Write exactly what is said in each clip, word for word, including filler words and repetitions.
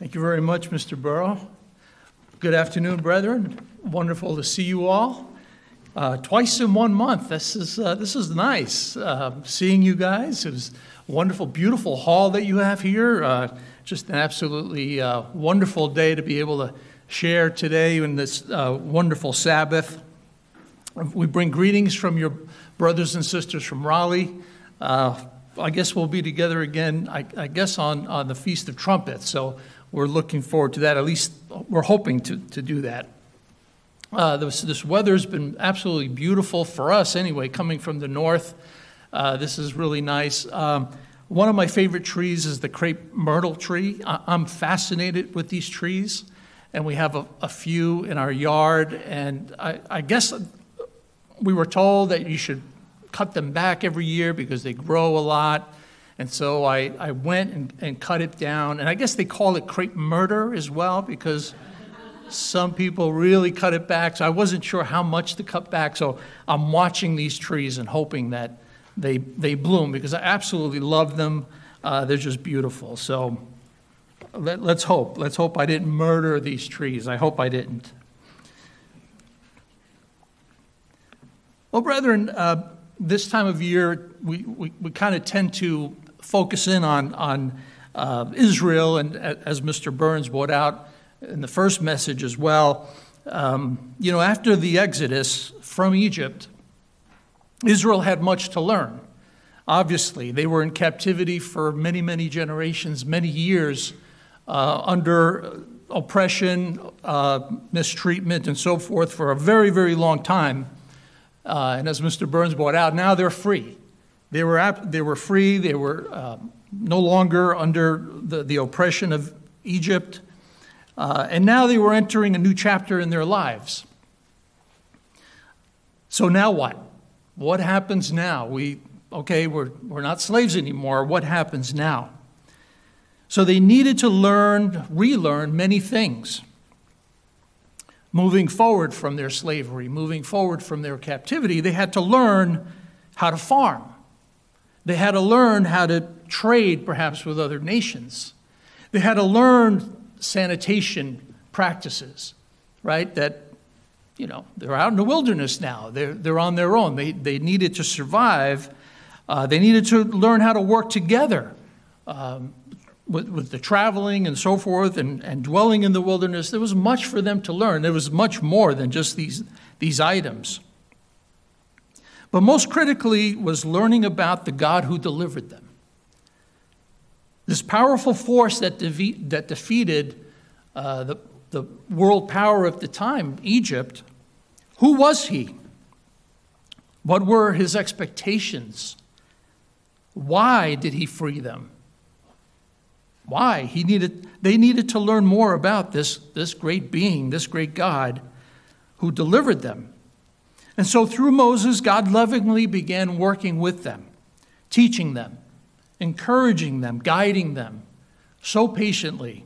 Thank you very much, Mister Burrow. Good afternoon, brethren. Wonderful to see you all. Uh, twice in one month. This is uh, this is nice. Uh, seeing you guys. It was a wonderful, beautiful hall that you have here. Uh, just an absolutely uh, wonderful day to be able to share today in this uh, wonderful Sabbath. We bring greetings from your brothers and sisters from Raleigh. Uh, I guess we'll be together again, I, I guess, on, on the Feast of Trumpets. So we're looking forward to that. At least we're hoping to, to do that. Uh, this, this weather's been absolutely beautiful for us anyway, coming from the north. Uh, this is really nice. Um, one of my favorite trees is the crepe myrtle tree. I, I'm fascinated with these trees, and we have a, a few in our yard. And I, I guess we were told that you should cut them back every year because they grow a lot. And so I, I went and, and cut it down. And I guess they call it crepe murder as well because some people really cut it back. So I wasn't sure how much to cut back. So I'm watching these trees and hoping that they they bloom because I absolutely love them. Uh, they're just beautiful. So let, let's hope. Let's hope I didn't murder these trees. I hope I didn't. Well, brethren, uh, this time of year, we, we, we kind of tend to focus in on, on uh, Israel, and as Mister Burns brought out in the first message as well, um, you know, after the Exodus from Egypt, Israel had much to learn. Obviously, they were in captivity for many, many generations, many years, uh, under oppression, uh, mistreatment, and so forth for a very, very long time. Uh, and as Mister Burns brought out, now they're free. They were ap- they were free. They were uh, no longer under the, the oppression of Egypt. Uh, and now they were entering a new chapter in their lives. So now what? What happens now? We, okay, we're, we're not slaves anymore. What happens now? So they needed to learn, relearn many things. Moving forward from their slavery, moving forward from their captivity, they had to learn how to farm. They had to learn how to trade, perhaps, with other nations. They had to learn sanitation practices, right? That, you know, they're out in the wilderness now. They're, they're on their own. They, they needed to survive. Uh, they needed to learn how to work together. Um, With, with the traveling and so forth and, and dwelling in the wilderness, there was much for them to learn. There was much more than just these, these items. But most critically was learning about the God who delivered them. This powerful force that, defeat, that defeated uh, the, the world power of the time, Egypt, who was he? What were his expectations? Why did he free them? Why? He needed, they needed to learn more about this, this great being, this great God who delivered them. And so through Moses, God lovingly began working with them, teaching them, encouraging them, guiding them so patiently.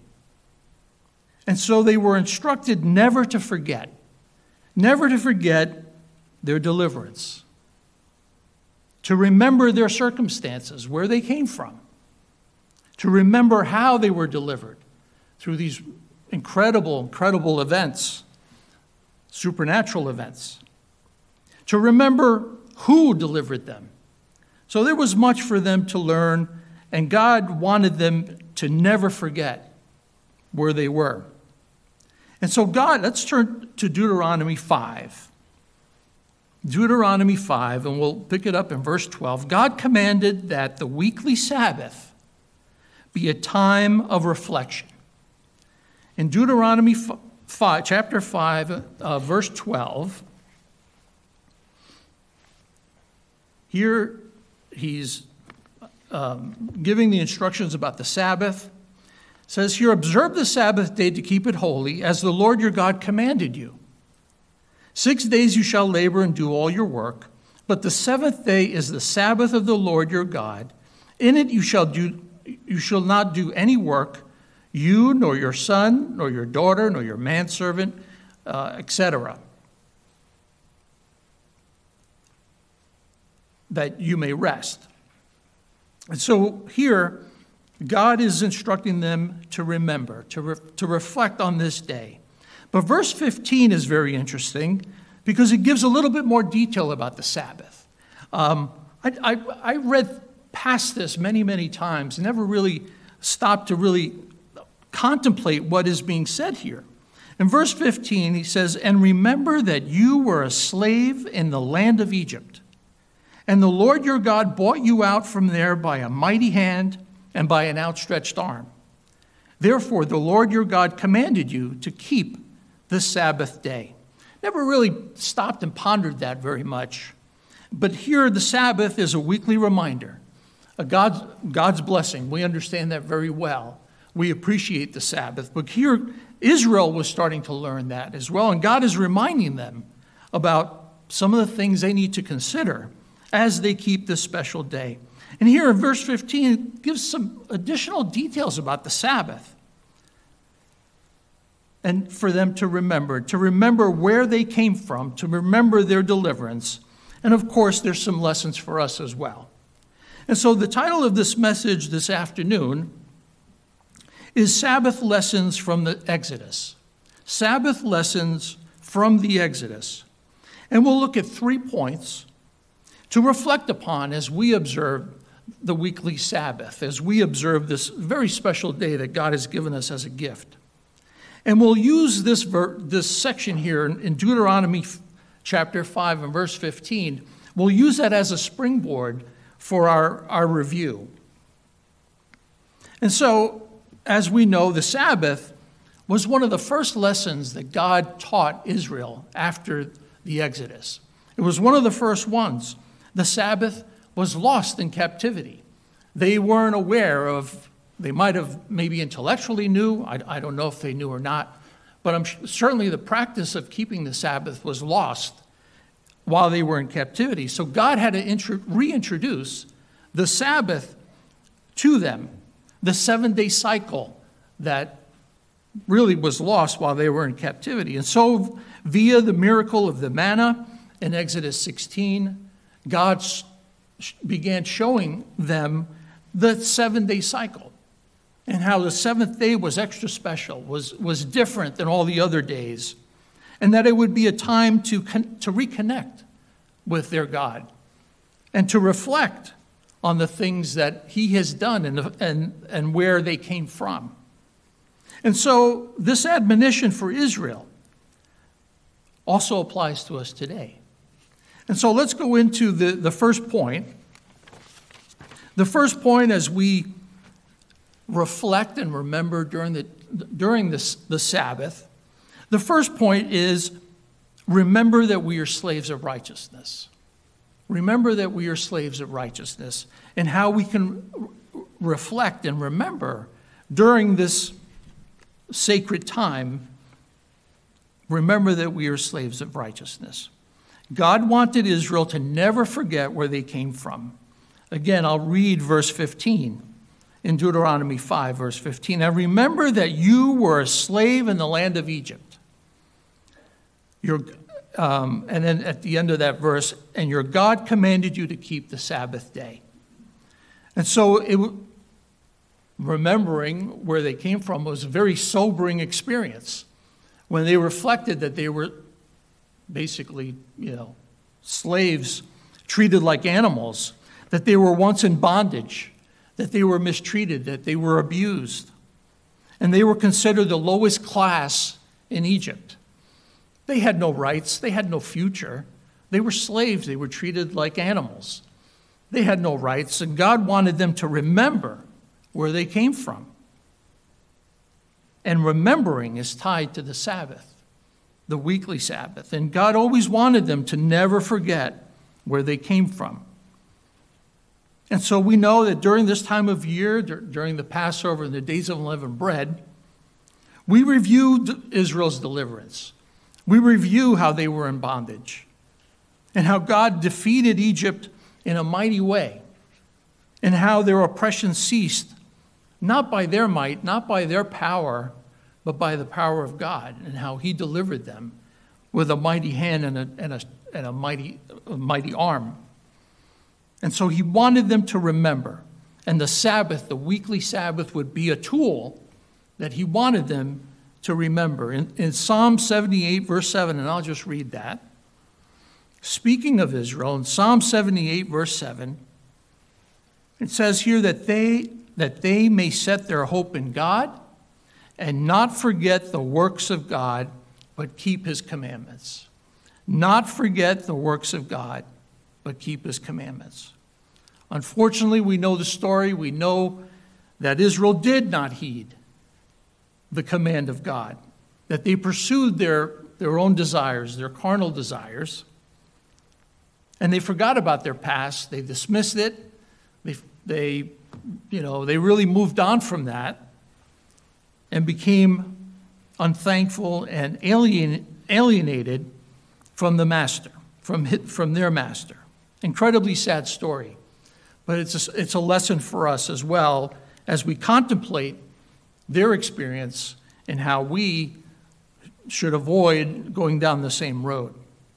And so they were instructed never to forget, never to forget their deliverance, to remember their circumstances, where they came from, to remember how they were delivered through these incredible, incredible events, supernatural events, to remember who delivered them. So there was much for them to learn, and God wanted them to never forget where they were. And so God, let's turn to Deuteronomy five. Deuteronomy five, and we'll pick it up in verse twelve. God commanded that the weekly Sabbath be a time of reflection. In Deuteronomy five, chapter five, uh, verse twelve, here he's um, giving the instructions about the Sabbath. It says here, observe the Sabbath day to keep it holy, as the Lord your God commanded you. Six days you shall labor and do all your work, but the seventh day is the Sabbath of the Lord your God. In it you shall do You shall not do any work, you, nor your son, nor your daughter, nor your manservant, uh, et cetera, that you may rest. And so here, God is instructing them to remember, to, re- to reflect on this day. But verse fifteen is very interesting because it gives a little bit more detail about the Sabbath. Um, I, I, I read past this many, many times, never really stopped to really contemplate what is being said here. In verse fifteen, he says, "And remember that you were a slave in the land of Egypt, and the Lord your God brought you out from there by a mighty hand and by an outstretched arm. Therefore, the Lord your God commanded you to keep the Sabbath day." Never really stopped and pondered that very much. But here, the Sabbath is a weekly reminder, a God's, God's blessing. We understand that very well. We appreciate the Sabbath. But here, Israel was starting to learn that as well. And God is reminding them about some of the things they need to consider as they keep this special day. And here in verse fifteen, it gives some additional details about the Sabbath. And for them to remember, to remember where they came from, to remember their deliverance. And of course, there's some lessons for us as well. And so the title of this message this afternoon is Sabbath Lessons from the Exodus. Sabbath Lessons from the Exodus. And we'll look at three points to reflect upon as we observe the weekly Sabbath, as we observe this very special day that God has given us as a gift. And we'll use this, ver- this section here in Deuteronomy chapter five and verse fifteen. We'll use that as a springboard for our, our review. And so, as we know, the Sabbath was one of the first lessons that God taught Israel after the Exodus. It was one of the first ones. The Sabbath was lost in captivity. They weren't aware of, they might have maybe intellectually knew, I, I don't know if they knew or not, but I'm certainly the practice of keeping the Sabbath was lost while they were in captivity. So God had to intro, reintroduce the Sabbath to them, the seven-day cycle that really was lost while they were in captivity. And so via the miracle of the manna in Exodus sixteen, God began showing them the seven-day cycle and how the seventh day was extra special, was, was different than all the other days, and that it would be a time to, con- to reconnect with their God and to reflect on the things that he has done and, and, and where they came from. And so this admonition for Israel also applies to us today. And so let's go into the, the first point. The first point as we reflect and remember during the during this, the Sabbath, the first point is remember that we are slaves of righteousness. Remember that we are slaves of righteousness and how we can reflect and remember during this sacred time, remember that we are slaves of righteousness. God wanted Israel to never forget where they came from. Again, I'll read verse fifteen in Deuteronomy five, verse fifteen. "Now remember that you were a slave in the land of Egypt." Your, um, and then at the end of that verse, "and your God commanded you to keep the Sabbath day." And so it, remembering where they came from was a very sobering experience when they reflected that they were basically, you know, slaves treated like animals, that they were once in bondage, that they were mistreated, that they were abused. And they were considered the lowest class in Egypt. They had no rights. They had no future. They were slaves. They were treated like animals. They had no rights, and God wanted them to remember where they came from. And remembering is tied to the Sabbath, the weekly Sabbath. And God always wanted them to never forget where they came from. And so we know that during this time of year, during the Passover and the days of unleavened bread, we review Israel's deliverance. We review how they were in bondage and how God defeated Egypt in a mighty way and how their oppression ceased, not by their might, not by their power, but by the power of God, and how he delivered them with a mighty hand and a, and a, and a mighty, a mighty arm. And so he wanted them to remember. And the Sabbath, the weekly Sabbath, would be a tool that he wanted them to remember. In, in Psalm seventy-eight, verse seven, and I'll just read that. Speaking of Israel, in Psalm seventy-eight, verse seven, it says here that they, that they may set their hope in God and not forget the works of God, but keep his commandments. Not forget the works of God, but keep his commandments. Unfortunately, we know the story. We know that Israel did not heed the command of God, that they pursued their, their own desires, their carnal desires, and they forgot about their past. They dismissed it. They, they, you know, they really moved on from that and became unthankful and alien, alienated from the master, from, from their master. Incredibly sad story. But it's a, it's a lesson for us as well as we contemplate their experience and how we should avoid going down the same road.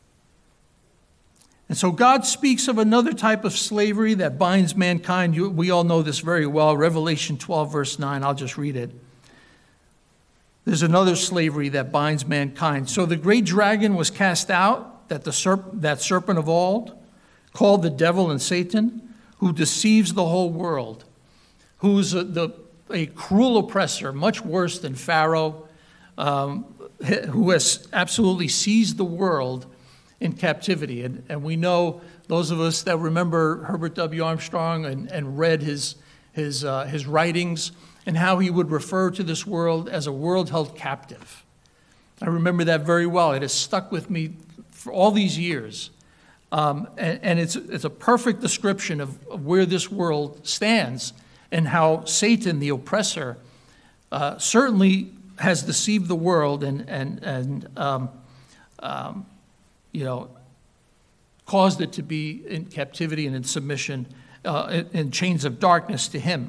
And so God speaks of another type of slavery that binds mankind. You, we all know this very well. Revelation twelve, verse nine. I'll just read it. There's another slavery that binds mankind. So the great dragon was cast out, that, the serp- that serpent of old, called the devil and Satan, who deceives the whole world, who's a, the, a cruel oppressor, much worse than Pharaoh, um, who has absolutely seized the world in captivity. And, and we know, those of us that remember Herbert W. Armstrong and, and read his, his, uh, his writings and how he would refer to this world as a world held captive. I remember that very well. It has stuck with me for all these years. Um, and, and it's, it's a perfect description of, of where this world stands and how Satan, the oppressor, uh, certainly has deceived the world and, and, and um, um, you know, caused it to be in captivity and in submission, uh, in, in chains of darkness to him.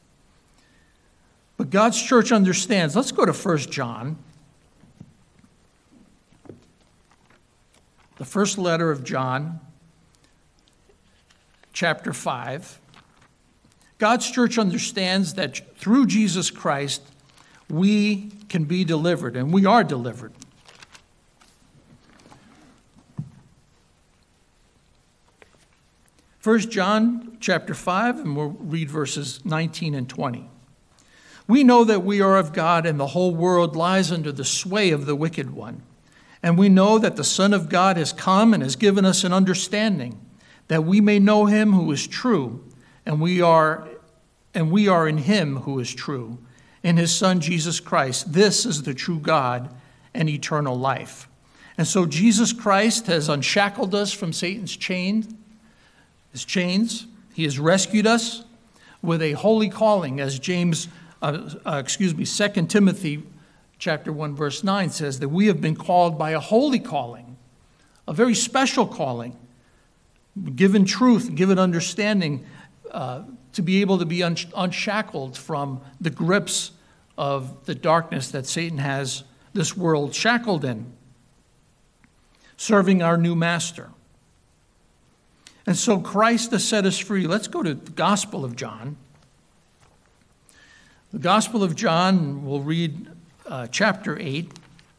But God's church understands. Let's go to First John. The first letter of John, chapter five. God's church understands that through Jesus Christ, we can be delivered, and we are delivered. First John chapter five, and we'll read verses nineteen and twenty. We know that we are of God, and the whole world lies under the sway of the wicked one. And we know that the Son of God has come and has given us an understanding, that we may know him who is true, and we are, and we are in him who is true, in his Son Jesus Christ. This is the true God and eternal life. And so Jesus Christ has unshackled us from Satan's chain, his chains. He has rescued us with a holy calling, as James, uh, uh, excuse me, Second Timothy chapter one, verse nine says that we have been called by a holy calling, a very special calling, given truth, given understanding, uh, to be able to be un- unshackled from the grips of the darkness that Satan has this world shackled in, serving our new master. And so Christ has set us free. Let's go to the Gospel of John. The Gospel of John, we'll read uh, chapter eight,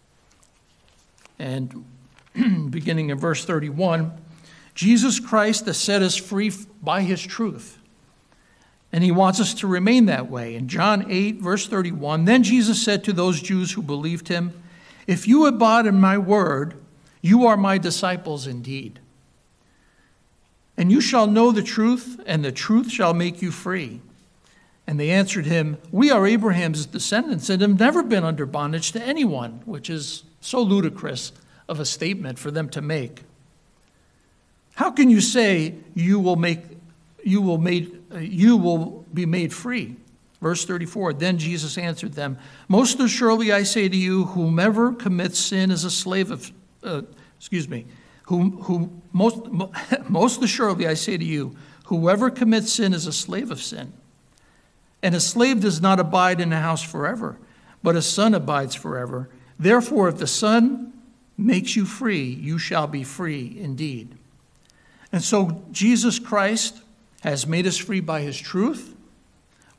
and beginning in verse thirty-one. Jesus Christ has set us free by his truth, and he wants us to remain that way. In John eight, verse thirty-one, then Jesus said to those Jews who believed him, "If you abide in my word, you are my disciples indeed. And you shall know the truth, and the truth shall make you free." And they answered him, "We are Abraham's descendants and have never been under bondage to anyone," which is so ludicrous of a statement for them to make. "How can you say you will make you will made you will be made free?" Verse thirty-four, then Jesus answered them, "Most assuredly I say to you, whomever commits sin is a slave of, uh, excuse me, who, who most, most assuredly I say to you, whoever commits sin is a slave of sin. And a slave does not abide in a house forever, but a son abides forever. Therefore, if the Son makes you free, you shall be free indeed." And so Jesus Christ has made us free by his truth,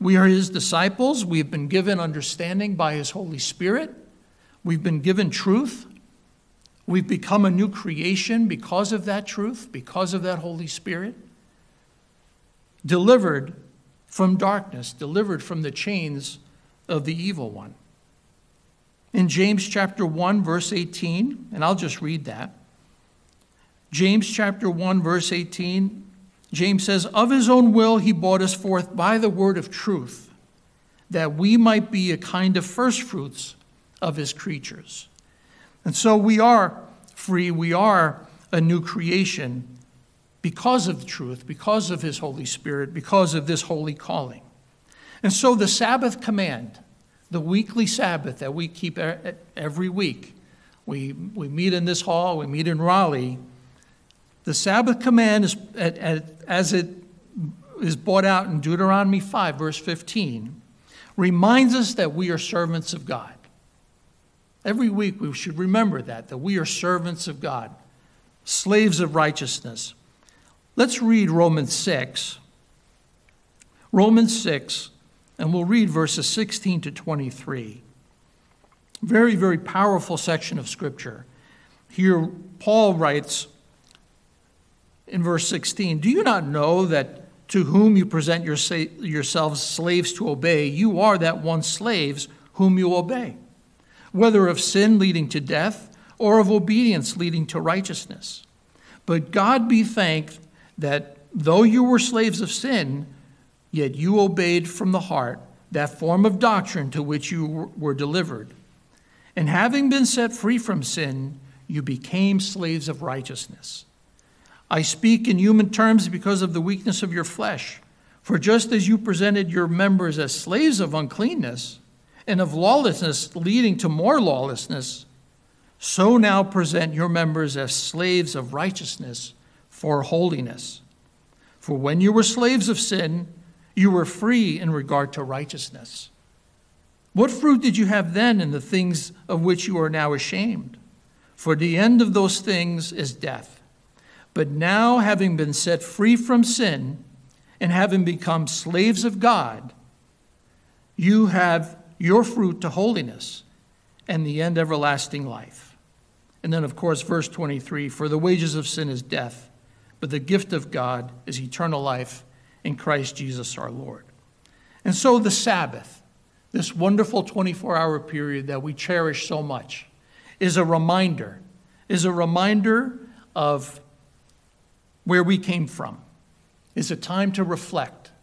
We are his disciples. We have been given understanding by his Holy Spirit. We've been given truth. We've become a new creation because of that truth, because of that Holy Spirit. Delivered from darkness, delivered from the chains of the evil one. In James chapter one, verse eighteen, and I'll just read that. James chapter one, verse eighteen, James says, "Of his own will he brought us forth by the word of truth, that we might be a kind of firstfruits of his creatures." And so we are free, we are a new creation because of the truth, because of his Holy Spirit, because of this holy calling. And so the Sabbath command, the weekly Sabbath that we keep every week, we, we meet in this hall, we meet in Raleigh. The Sabbath command, is, as it is brought out in Deuteronomy five, verse fifteen, reminds us that we are servants of God. Every week we should remember that, that we are servants of God, slaves of righteousness. Let's read Romans six. Romans six, and we'll read verses sixteen to twenty-three. Very, very powerful section of Scripture. Here, Paul writes in verse sixteen, "Do you not know that to whom you present your sa- yourselves slaves to obey, you are that one slaves whom you obey, whether of sin leading to death or of obedience leading to righteousness? But God be thanked that though you were slaves of sin, yet you obeyed from the heart that form of doctrine to which you were delivered. And having been set free from sin, you became slaves of righteousness. I speak in human terms because of the weakness of your flesh. For just as you presented your members as slaves of uncleanness and of lawlessness leading to more lawlessness, so now present your members as slaves of righteousness for holiness. For when you were slaves of sin, you were free in regard to righteousness. What fruit did you have then in the things of which you are now ashamed? For the end of those things is death. But now, having been set free from sin and having become slaves of God, you have your fruit to holiness and the end everlasting life." And then, of course, verse twenty-three, "For the wages of sin is death, but the gift of God is eternal life in Christ Jesus our Lord." And so the Sabbath, this wonderful twenty-four hour period that we cherish so much, is a reminder, is a reminder of where we came from, is a time to reflect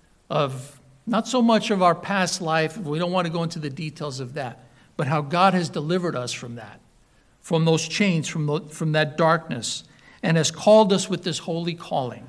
of not so much of our past life, we don't want to go into the details of that, but how God has delivered us from that, from those chains, from, the, from that darkness, and has called us with this holy calling.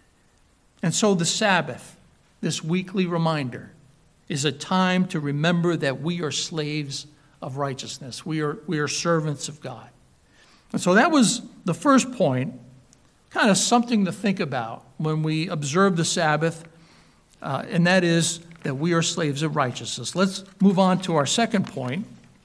And so the Sabbath, this weekly reminder, is a time to remember that we are slaves of righteousness. We are, we are servants of God. And so that was the first point, kind of something to think about when we observe the Sabbath, uh, and that is that we are slaves of righteousness. Let's move on to our second point.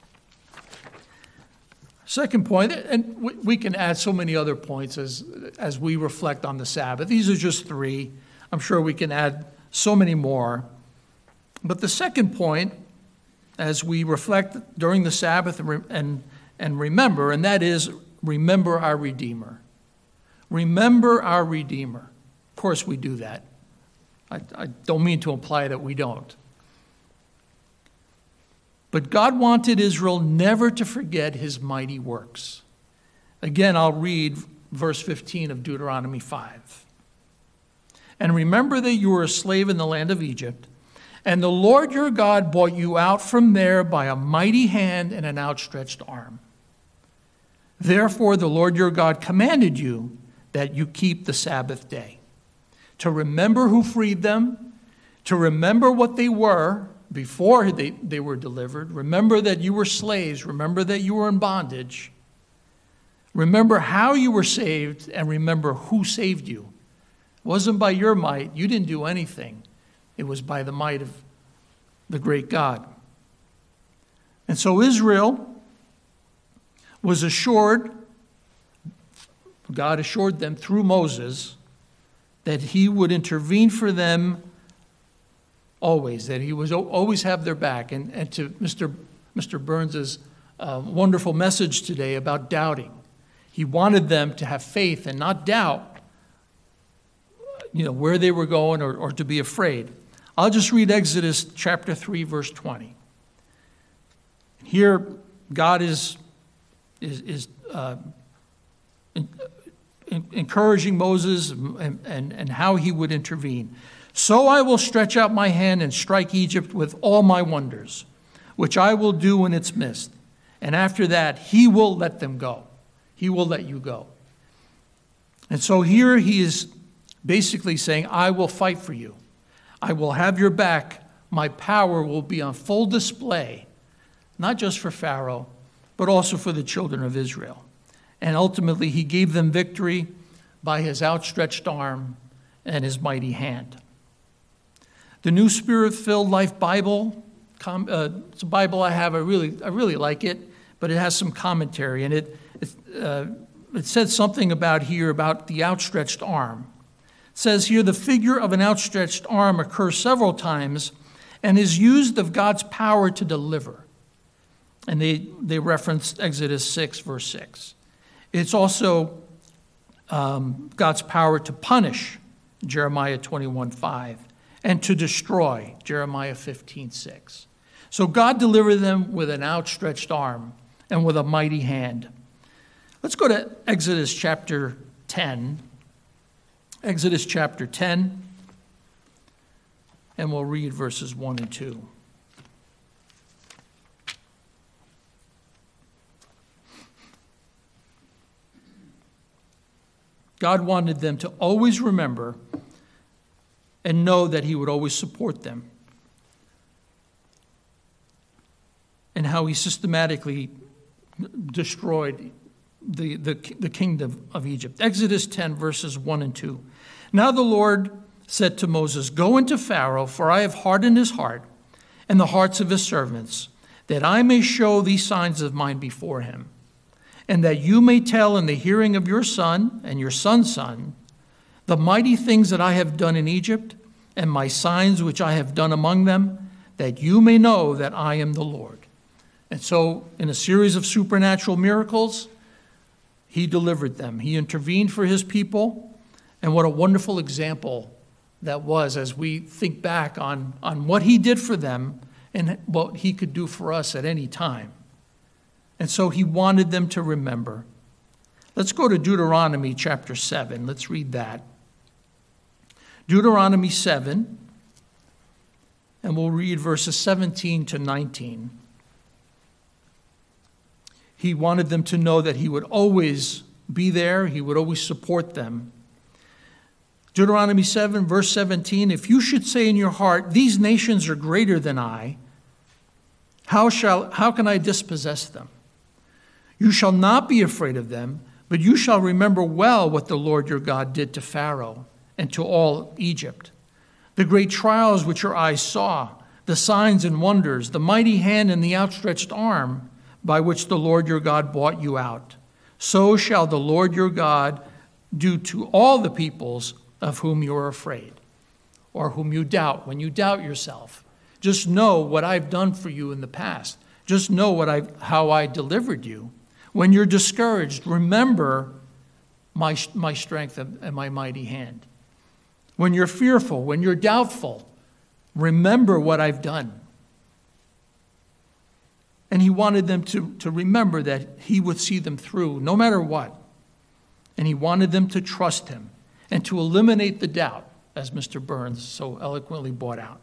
Second point, and we, we can add so many other points as, as we reflect on the Sabbath. These are just three. I'm sure we can add so many more. But the second point, as we reflect during the Sabbath and, and, and remember, and that is remember our Redeemer. Remember our Redeemer. Of course we do that. I, I don't mean to imply that we don't. But God wanted Israel never to forget his mighty works. Again, I'll read verse fifteen of Deuteronomy five. "And remember that you were a slave in the land of Egypt, and the Lord your God brought you out from there by a mighty hand and an outstretched arm. Therefore the Lord your God commanded you that you keep the Sabbath day, to remember who freed them, to remember what they were before they, they were delivered. Remember that you were slaves. Remember that you were in bondage. Remember how you were saved, and remember who saved you. It wasn't by your might. You didn't do anything. It was by the might of the great God." And so Israel was assured, God assured them through Moses, that he would intervene for them always, that he was always have their back. And, and to Mister Mister Burns's uh, wonderful message today about doubting. He wanted them to have faith and not doubt, you know, where they were going or, or to be afraid. I'll just read Exodus chapter three, verse twenty. Here, God is, is, is uh, in, in, encouraging Moses and, and, and how he would intervene. So I will stretch out my hand and strike Egypt with all my wonders, which I will do in its midst. And after that, he will let them go. He will let you go. And so here he is basically saying, I will fight for you. I will have your back. My power will be on full display, not just for Pharaoh, but also for the children of Israel. And ultimately, he gave them victory by his outstretched arm and his mighty hand. The New Spirit-Filled Life Bible, com, uh, it's a Bible I have. I really, I really like it, but it has some commentary, and it it, uh, it said something about here about the outstretched arm. It says here, the figure of an outstretched arm occurs several times and is used of God's power to deliver. And they, they referenced Exodus six, verse six. It's also um, God's power to punish, Jeremiah twenty-one, five, and to destroy, Jeremiah fifteen, six. So God delivered them with an outstretched arm and with a mighty hand. Let's go to Exodus chapter ten. Exodus chapter ten, and we'll read verses one and two. God wanted them to always remember and know that he would always support them, and how he systematically destroyed the, the, the kingdom of Egypt. Exodus ten, verses one and two. Now the Lord said to Moses, go into Pharaoh, for I have hardened his heart and the hearts of his servants, that I may show these signs of mine before him, and that you may tell in the hearing of your son and your son's son the mighty things that I have done in Egypt, and my signs which I have done among them, that you may know that I am the Lord. And so, in a series of supernatural miracles, he delivered them. He intervened for his people, and what a wonderful example that was as we think back on, on what he did for them and what he could do for us at any time. And so he wanted them to remember. Let's go to Deuteronomy chapter seven. Let's read that. Deuteronomy seven, and we'll read verses seventeen to nineteen. He wanted them to know that he would always be there. He would always support them. Deuteronomy seven, verse seventeen, if you should say in your heart, these nations are greater than I, how shall, how can I dispossess them? You shall not be afraid of them, but you shall remember well what the Lord your God did to Pharaoh and to all Egypt, the great trials which your eyes saw, the signs and wonders, the mighty hand and the outstretched arm by which the Lord your God brought you out. So shall the Lord your God do to all the peoples of whom you are afraid, or whom you doubt. When you doubt yourself, just know what I've done for you in the past. Just know what I, how I delivered you. When you're discouraged, remember my, my strength and my mighty hand. When you're fearful, when you're doubtful, remember what I've done. And he wanted them to, to remember that he would see them through no matter what. And he wanted them to trust him and to eliminate the doubt, as Mister Burns so eloquently brought out.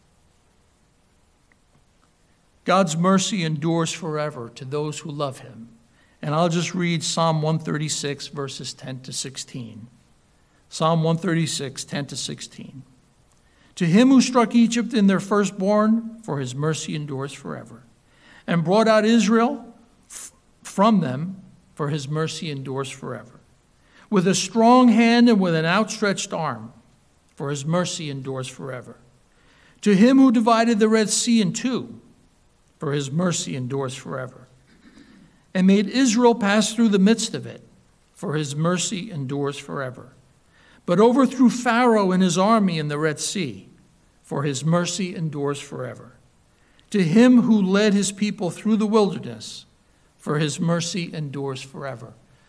God's mercy endures forever to those who love him. And I'll just read Psalm one thirty-six, verses ten to sixteen. Psalm one thirty-six, ten to sixteen. To him who struck Egypt in their firstborn, for his mercy endures forever, and brought out Israel f- from them, for his mercy endures forever. With a strong hand and with an outstretched arm, for his mercy endures forever. To him who divided the Red Sea in two, for his mercy endures forever, and made Israel pass through the midst of it, for his mercy endures forever. But overthrew Pharaoh and his army in the Red Sea, for his mercy endures forever. To him who led his people through the wilderness, for his mercy endures forever.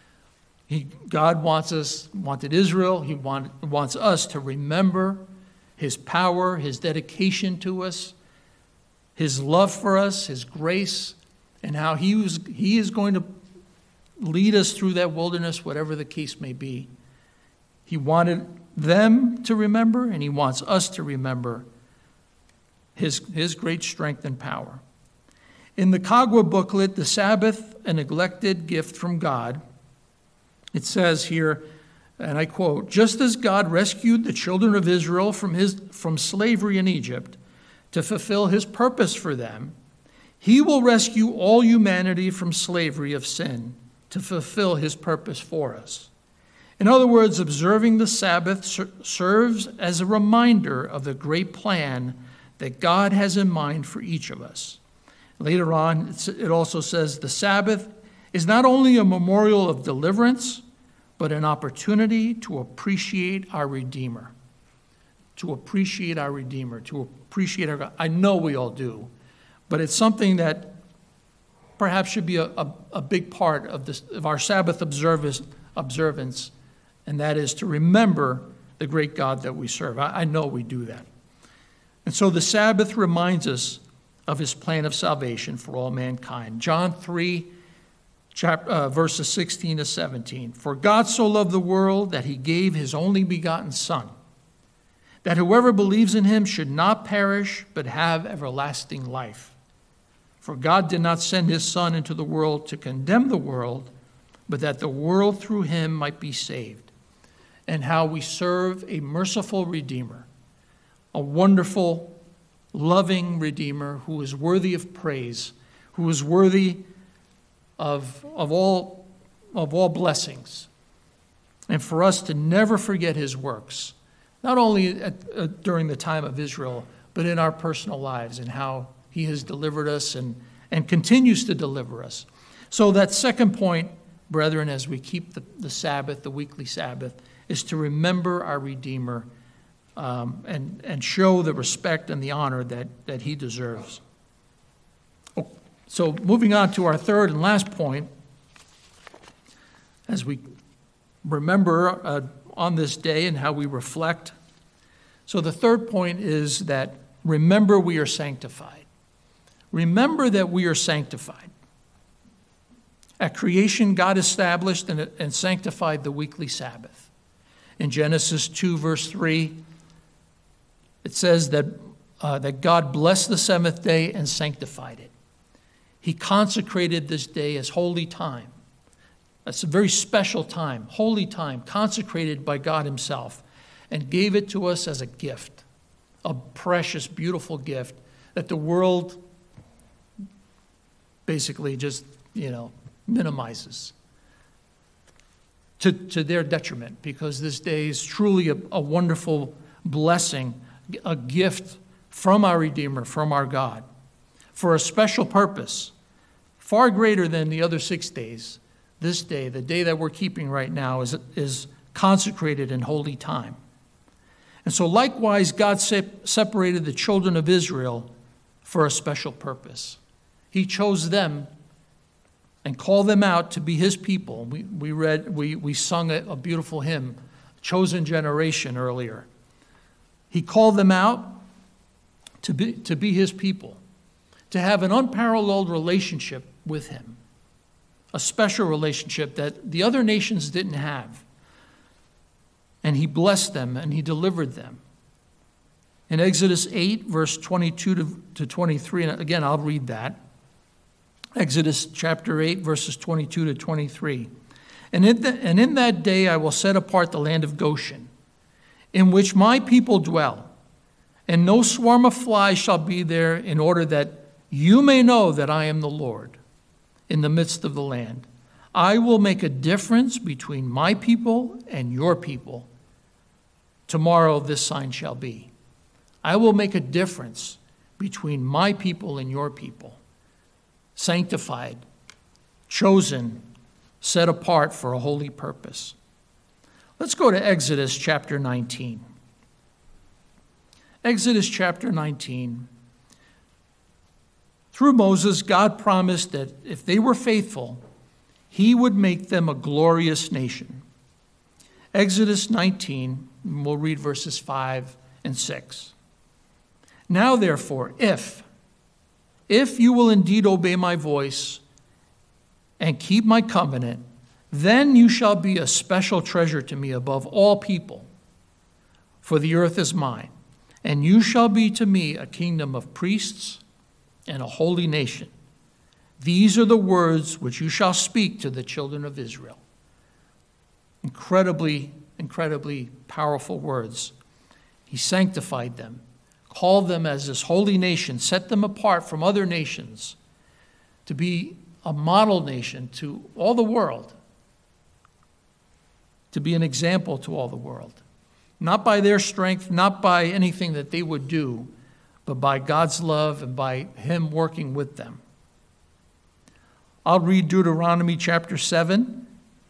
He, God wants us, wanted Israel, he want, wants us to remember his power, his dedication to us, his love for us, his grace, and how he, was, he is going to lead us through that wilderness, whatever the case may be. He wanted them to remember, and he wants us to remember his, his great strength and power. In the Kagwa booklet, The Sabbath, a Neglected Gift from God, it says here, and I quote, "Just as God rescued the children of Israel from, his, from slavery in Egypt to fulfill his purpose for them, he will rescue all humanity from slavery of sin to fulfill his purpose for us." In other words, observing the Sabbath ser- serves as a reminder of the great plan that God has in mind for each of us. Later on, it also says the Sabbath is not only a memorial of deliverance, but an opportunity to appreciate our Redeemer. To appreciate our Redeemer, to appreciate our God. I know we all do, but it's something that perhaps should be a, a, a big part of, this, of our Sabbath observance, observance, and that is to remember the great God that we serve. I, I know we do that. And so the Sabbath reminds us of his plan of salvation for all mankind. John three, chapter, uh, verses sixteen to seventeen. "For God so loved the world that he gave his only begotten Son, that whoever believes in him should not perish, but have everlasting life. For God did not send his Son into the world to condemn the world, but that the world through him might be saved." And how we serve a merciful Redeemer, a wonderful, loving Redeemer who is worthy of praise, who is worthy of, of, all, of all blessings. And for us to never forget his works, not only at, uh, during the time of Israel, but in our personal lives and how he has delivered us and, and continues to deliver us. So that second point, brethren, as we keep the, the Sabbath, the weekly Sabbath, is to remember our Redeemer um, and, and show the respect and the honor that, that he deserves. Oh, so moving on to our third and last point, as we remember uh, on this day and how we reflect. So the third point is that remember we are sanctified. Remember that we are sanctified. At creation, God established and, and sanctified the weekly Sabbath. In Genesis two, verse three, it says that, uh, that God blessed the seventh day and sanctified it. He consecrated this day as holy time. That's a very special time, holy time, consecrated by God himself, and gave it to us as a gift, a precious, beautiful gift that the world basically just, you know, minimizes. To, to their detriment, because this day is truly a, a wonderful blessing, a gift from our Redeemer, from our God, for a special purpose, far greater than the other six days. This day, the day that we're keeping right now, is, is consecrated in holy time. And so likewise, God se- separated the children of Israel for a special purpose. He chose them and call them out to be his people. We, we read, we, we sung a, a beautiful hymn, Chosen Generation, earlier. He called them out to be, to be his people, to have an unparalleled relationship with him, a special relationship that the other nations didn't have. And he blessed them and he delivered them. In Exodus eight, verse twenty-two to, to twenty-three, and again, I'll read that. Exodus chapter eight, verses twenty-two to twenty-three. And in, the, and in that day I will set apart the land of Goshen, in which my people dwell, and no swarm of flies shall be there, in order that you may know that I am the Lord in the midst of the land. I will make a difference between my people and your people. Tomorrow this sign shall be. I will make a difference between my people and your people. Sanctified, chosen, set apart for a holy purpose. Let's go to Exodus chapter nineteen. Exodus chapter nineteen. Through Moses, God promised that if they were faithful, he would make them a glorious nation. Exodus nineteen, we'll read verses five and six. Now, therefore, if, if you will indeed obey my voice and keep my covenant, then you shall be a special treasure to me above all people, for the earth is mine, and you shall be to me a kingdom of priests and a holy nation. These are the words which you shall speak to the children of Israel. Incredibly, incredibly powerful words. He sanctified them, called them as this holy nation, set them apart from other nations to be a model nation to all the world, to be an example to all the world. Not by their strength, not by anything that they would do, but by God's love and by him working with them. I'll read Deuteronomy chapter seven.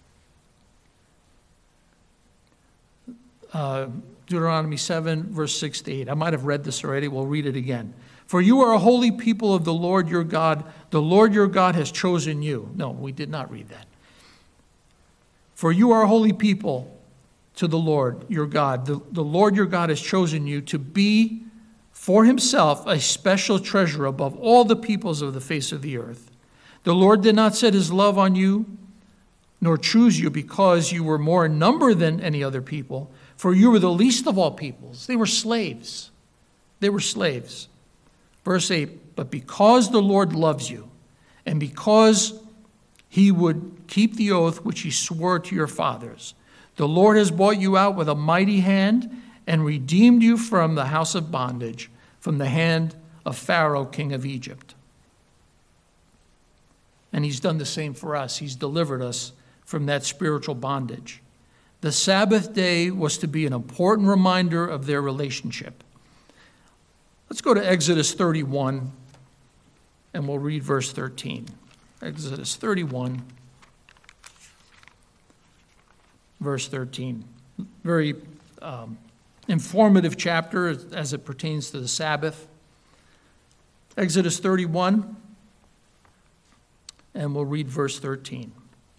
Uh, Deuteronomy seven, verse six to eight. I might have read this already. We'll read it again. For you are a holy people of the Lord your God. The Lord your God has chosen you. No, we did not read that. For you are a holy people to the Lord your God. The, the Lord your God has chosen you to be for himself a special treasure above all the peoples of the face of the earth. The Lord did not set his love on you, nor choose you because you were more in number than any other people, for you were the least of all peoples. They were slaves. They were slaves. Verse eight, but because the Lord loves you, and because he would keep the oath which he swore to your fathers, the Lord has brought you out with a mighty hand and redeemed you from the house of bondage, from the hand of Pharaoh, king of Egypt. And he's done the same for us. He's delivered us from that spiritual bondage. The Sabbath day was to be an important reminder of their relationship. Let's go to Exodus thirty-one, and we'll read verse thirteen. Exodus thirty-one, verse thirteen. Very um, informative chapter as it pertains to the Sabbath. Exodus thirty-one, and we'll read verse thirteen.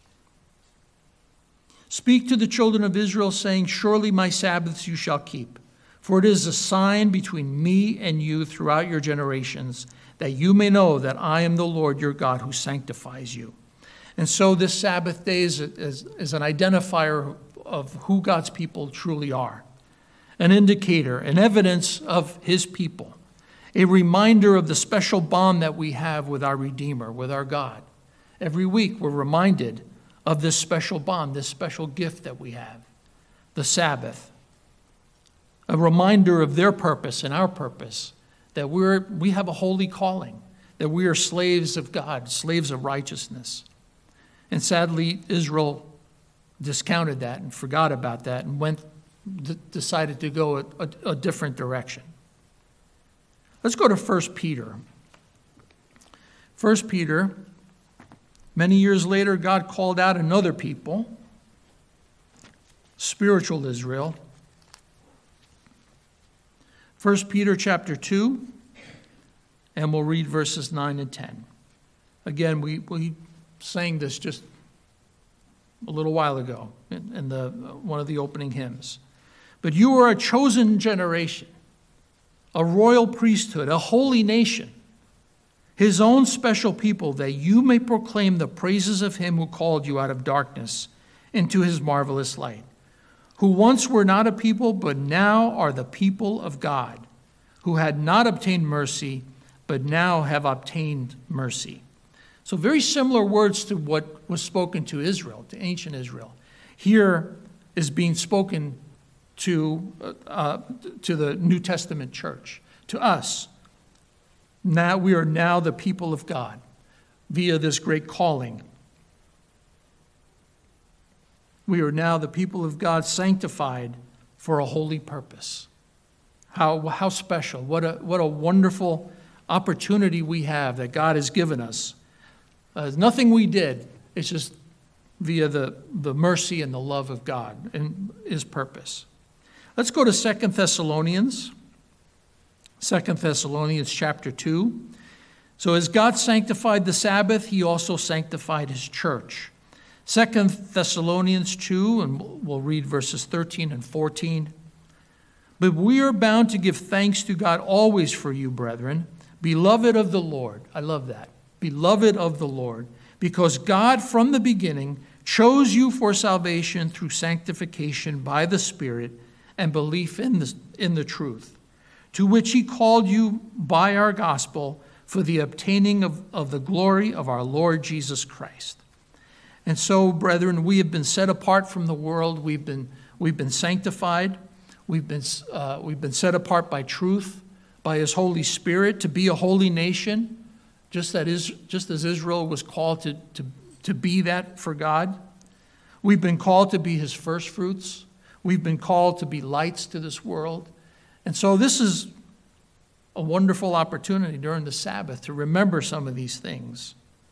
Speak to the children of Israel, saying, surely my Sabbaths you shall keep, for it is a sign between me and you throughout your generations, that you may know that I am the Lord your God who sanctifies you. And so this Sabbath day is, is, is an identifier of who God's people truly are, an indicator, an evidence of his people, a reminder of the special bond that we have with our Redeemer, with our God. Every week we're reminded of this special bond, this special gift that we have, the Sabbath. A reminder of their purpose and our purpose, that we're, we have a holy calling, that we are slaves of God, slaves of righteousness. And sadly, Israel discounted that and forgot about that and went, d- decided to go a, a, a different direction. Let's go to First Peter. First Peter, many years later, God called out another people, spiritual Israel. First Peter chapter two, and we'll read verses nine and ten. Again, we, we sang this just a little while ago in, in the, one of the opening hymns. But you are a chosen generation, a royal priesthood, a holy nation, his own special people, that you may proclaim the praises of him who called you out of darkness into his marvelous light, who once were not a people, but now are the people of God, who had not obtained mercy, but now have obtained mercy. So very similar words to what was spoken to Israel, to ancient Israel. Here is being spoken to, uh, to the New Testament church, to us. Now we are now the people of God via this great calling. We are now the people of God, sanctified for a holy purpose. How, how special, what a, what a wonderful opportunity we have that God has given us. Uh, nothing we did, it's just via the, the mercy and the love of God and his purpose. Let's go to Second Thessalonians Second Thessalonians chapter two. So as God sanctified the Sabbath, he also sanctified his church. Second Thessalonians two, and we'll read verses thirteen and fourteen. But we are bound to give thanks to God always for you, brethren, beloved of the Lord. I love that. Beloved of the Lord, because God from the beginning chose you for salvation through sanctification by the Spirit and belief in the, in the truth, to which he called you by our gospel for the obtaining of, of the glory of our Lord Jesus Christ. And so, brethren, we have been set apart from the world. We've been, we've been sanctified. We've been, uh, we've been set apart by truth, by his Holy Spirit, to be a holy nation, just, that is, just as Israel was called to, to, to be that for God. We've been called to be his first fruits. We've been called to be lights to this world. And so this is a wonderful opportunity during the Sabbath to remember some of these things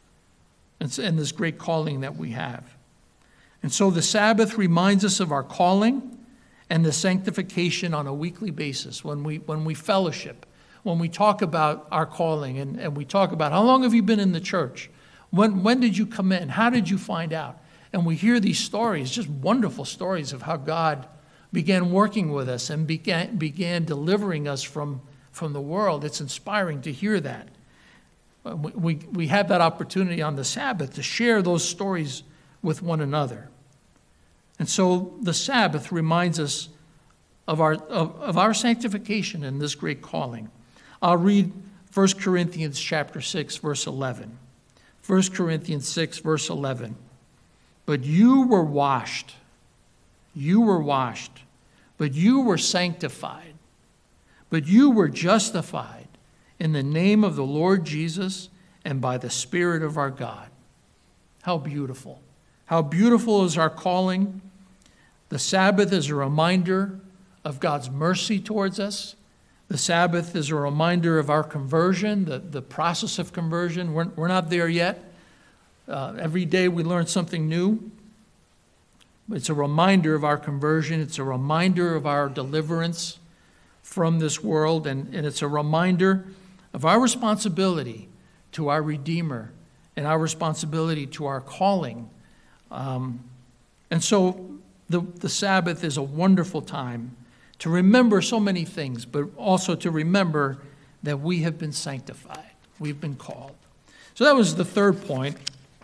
and, and this great calling that we have. And so the Sabbath reminds us of our calling and the sanctification on a weekly basis when we when we fellowship, when we talk about our calling and, and we talk about how long have you been in the church? When, when did you come in? How did you find out? And we hear these stories, just wonderful stories of how God began working with us and began, began delivering us from, from the world. It's inspiring to hear that. We, we, we have that opportunity on the Sabbath to share those stories with one another. And so the Sabbath reminds us of our, of, of our sanctification in this great calling. I'll read First Corinthians chapter six, verse eleven. First Corinthians six, verse eleven. But you were washed, you were washed, but you were sanctified, but you were justified in the name of the Lord Jesus and by the Spirit of our God. How beautiful. How beautiful is our calling. The Sabbath is a reminder of God's mercy towards us. The Sabbath is a reminder of our conversion, the, the process of conversion. We're, we're not there yet. Uh, every day we learn something new. It's a reminder of our conversion. It's a reminder of our deliverance from this world. And, and it's a reminder of our responsibility to our Redeemer and our responsibility to our calling. Um, and so the, the Sabbath is a wonderful time to remember so many things, but also to remember that we have been sanctified. We've been called. So that was the third point.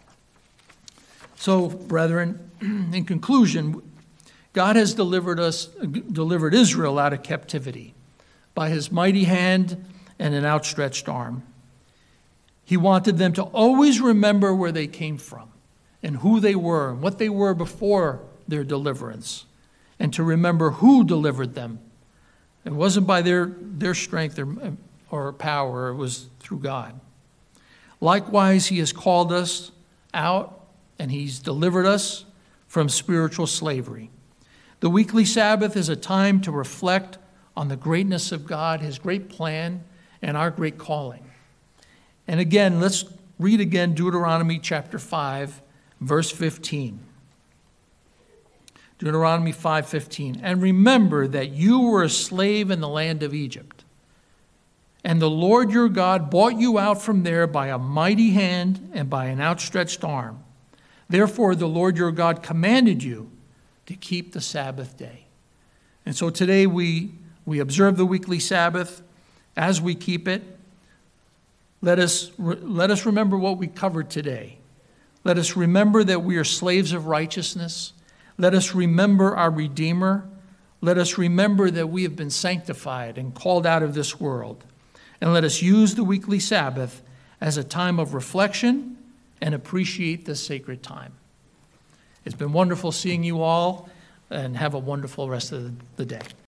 So, brethren, in conclusion, God has delivered us, delivered Israel out of captivity by his mighty hand and an outstretched arm. He wanted them to always remember where they came from and who they were and what they were before their deliverance, and to remember who delivered them. It wasn't by their, their strength or, or power, it was through God. Likewise, he has called us out and he's delivered us from spiritual slavery. The weekly Sabbath is a time to reflect on the greatness of God, his great plan, and our great calling. And again, let's read again Deuteronomy chapter five, verse fifteen. Deuteronomy five fifteen. And remember that you were a slave in the land of Egypt, and the Lord your God brought you out from there by a mighty hand and by an outstretched arm. Therefore, the Lord your God commanded you to keep the Sabbath day. And so today we, we observe the weekly Sabbath. As we keep it, let us, let us remember what we covered today. Let us remember that we are slaves of righteousness. Let us remember our Redeemer. Let us remember that we have been sanctified and called out of this world. And let us use the weekly Sabbath as a time of reflection and appreciate this sacred time. It's been wonderful seeing you all, and have a wonderful rest of the day.